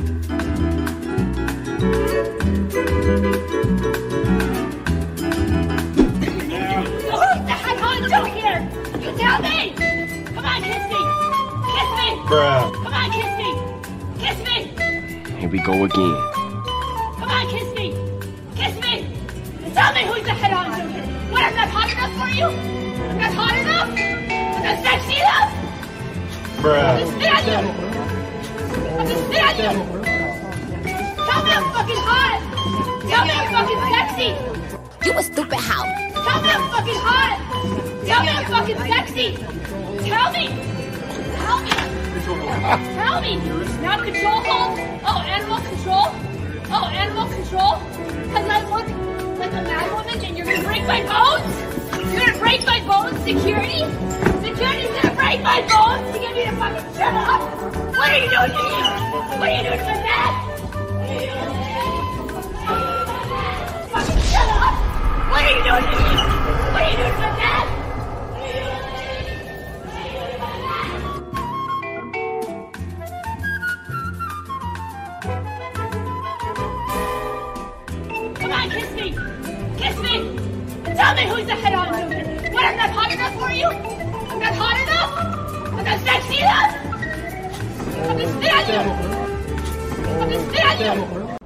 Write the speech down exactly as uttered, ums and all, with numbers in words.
You tell me! Come on, kiss me! Kiss me! Bruh. Come on, kiss me! Kiss me! Here we go again. Come on, kiss me! Kiss me! Tell me who's the head honcho here! What, I'm not hot enough for you? I'm not hot enough? I'm not sexy enough? Bruh. I'm gonna spit on you! I'm gonna spit on you! Tell me I'm fucking hot! Tell me I'm fucking sexy! You a stupid hoe. Tell me I'm fucking hot! Tell me I'm fucking sexy! Tell me! Tell me! Tell me! Now control hold! Oh, animal control! Oh, animal control! Cause I look like a mad woman and you're gonna break my bones? You're gonna break my bones, security? Security's gonna break my bones to get me to fucking shut up! What are you doing to me? What are you doing to my dad? Fucking shut up! What are you doing to me? What are you doing to my dad? Come on, kiss me! Kiss me! And tell me who's the head honcho here! What, I'm not hot enough for you? I'm not hot enough? I'm not sexy enough? I'm gonna spit on you! I'm gonna spit on you!